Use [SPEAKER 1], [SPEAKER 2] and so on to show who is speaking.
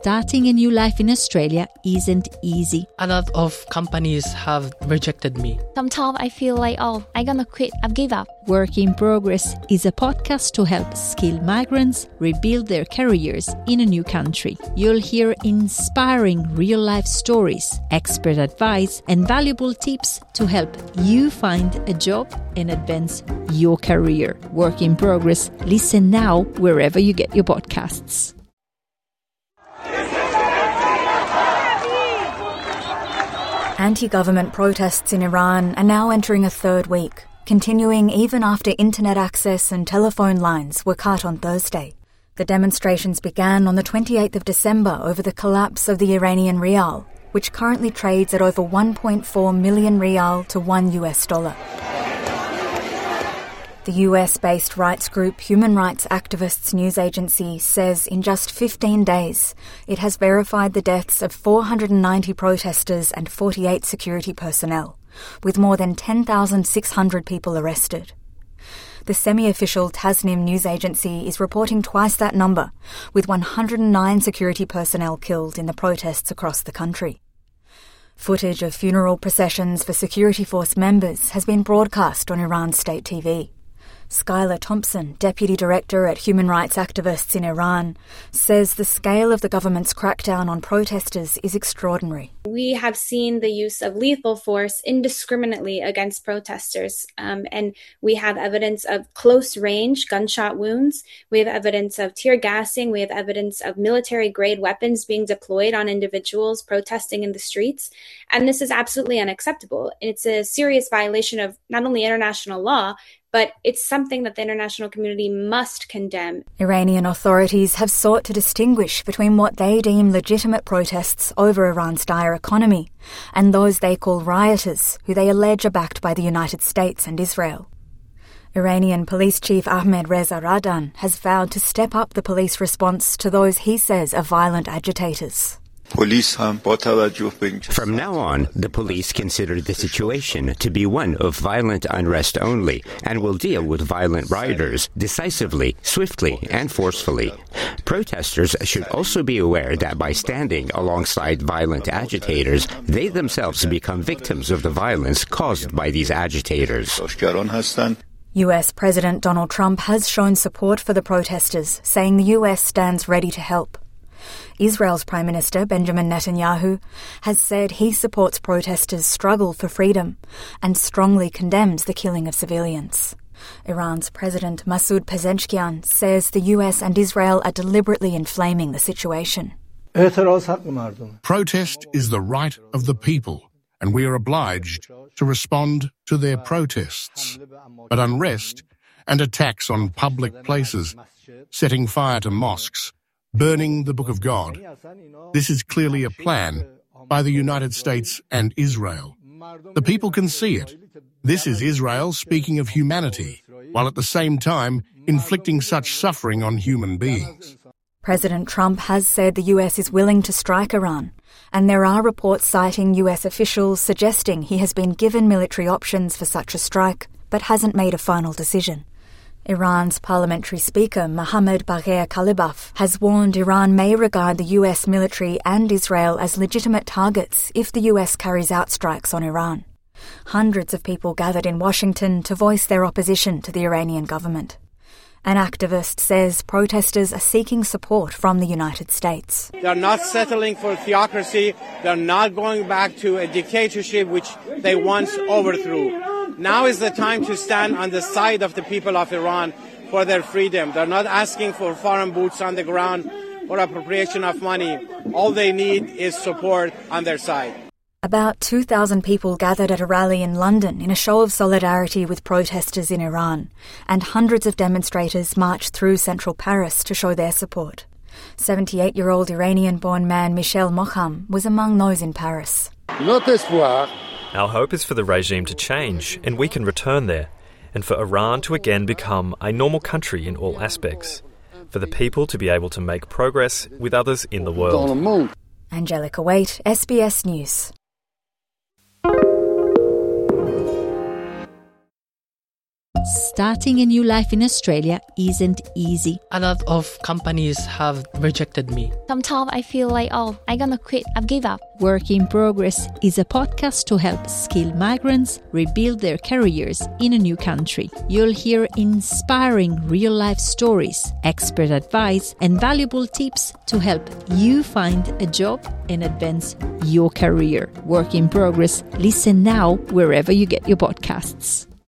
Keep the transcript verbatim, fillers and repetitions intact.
[SPEAKER 1] starting a new life in Australia isn't easy.
[SPEAKER 2] A lot of companies have rejected me.
[SPEAKER 3] Sometimes I feel like, oh, I'm gonna quit, I've give up.
[SPEAKER 1] Work in Progress is a podcast to help skilled migrants rebuild their careers in a new country. You'll hear inspiring real-life stories, expert advice, and valuable tips to help you find a job and advance your career. Work in Progress. Listen now wherever you get your podcasts.
[SPEAKER 4] Anti-government protests in Iran are now entering a third week, continuing even after internet access and telephone lines were cut on Thursday. The demonstrations began on the twenty-eighth of December over the collapse of the Iranian rial, which currently trades at over one point four million rial to one U S dollar. The U S-based rights group Human Rights Activists News Agency says in just fifteen days it has verified the deaths of four hundred ninety protesters and forty-eight security personnel, with more than ten thousand six hundred people arrested. The semi-official Tasnim news agency is reporting twice that number, with one hundred nine security personnel killed in the protests across the country. Footage of funeral processions for security force members has been broadcast on Iran's state T V. Skylar Thompson, Deputy Director at Human Rights Activists in Iran, says the scale of the government's crackdown on protesters is extraordinary.
[SPEAKER 5] We have seen the use of lethal force indiscriminately against protesters, um, and we have evidence of close-range gunshot wounds. We have evidence of tear gassing. We have evidence of military-grade weapons being deployed on individuals protesting in the streets, and this is absolutely unacceptable. It's a serious violation of not only international law, but it's something that the international community must condemn.
[SPEAKER 4] Iranian authorities have sought to distinguish between what they deem legitimate protests over Iran's dire economy and those they call rioters, who they allege are backed by the United States and Israel. Iranian Police Chief Ahmed Reza Radan has vowed to step up the police response to those he says are violent agitators.
[SPEAKER 6] From now on, the police consider the situation to be one of violent unrest only and will deal with violent rioters decisively, swiftly, and forcefully. Protesters should also be aware that by standing alongside violent agitators, they themselves become victims of the violence caused by these agitators.
[SPEAKER 4] U S President Donald Trump has shown support for the protesters, saying the U S stands ready to help. Israel's Prime Minister Benjamin Netanyahu has said he supports protesters' struggle for freedom and strongly condemns the killing of civilians. Iran's President Masoud Pezeshkian says the U S and Israel are deliberately inflaming the situation.
[SPEAKER 7] Protest is the right of the people, and we are obliged to respond to their protests. But unrest and attacks on public places, setting fire to mosques, burning the Book of God. This is clearly a plan by the United States and Israel. The people can see it. This is Israel speaking of humanity, while at the same time inflicting such suffering on human beings.
[SPEAKER 4] President Trump has said the U S is willing to strike Iran, and there are reports citing U S officials suggesting he has been given military options for such a strike, but hasn't made a final decision. Iran's parliamentary speaker Mohammad Bagher Kalibaf has warned Iran may regard the U S military and Israel as legitimate targets if the U S carries out strikes on Iran. Hundreds of people gathered in Washington to voice their opposition to the Iranian government. An activist says protesters are seeking support from the United States.
[SPEAKER 8] They're not settling for theocracy. They're not going back to a dictatorship which they once overthrew. Now is the time to stand on the side of the people of Iran for their freedom. They're not asking for foreign boots on the ground or appropriation of money. All they need is support on their side.
[SPEAKER 4] About two thousand people gathered at a rally in London in a show of solidarity with protesters in Iran, and hundreds of demonstrators marched through central Paris to show their support. seventy-eight-year-old Iranian-born man Michel Mokham was among those in Paris.
[SPEAKER 9] Our hope is for the regime to change and we can return there, and for Iran to again become a normal country in all aspects, for the people to be able to make progress with others in the world.
[SPEAKER 4] Angelica Waite, S B S News.
[SPEAKER 1] Starting a new life in Australia isn't easy.
[SPEAKER 2] A lot of companies have rejected me.
[SPEAKER 3] Sometimes I feel like, oh, I'm gonna quit. I've give up.
[SPEAKER 1] Work in Progress is a podcast to help skilled migrants rebuild their careers in a new country. You'll hear inspiring real-life stories, expert advice, and valuable tips to help you find a job and advance your career. Work in Progress. Listen now wherever you get your podcasts.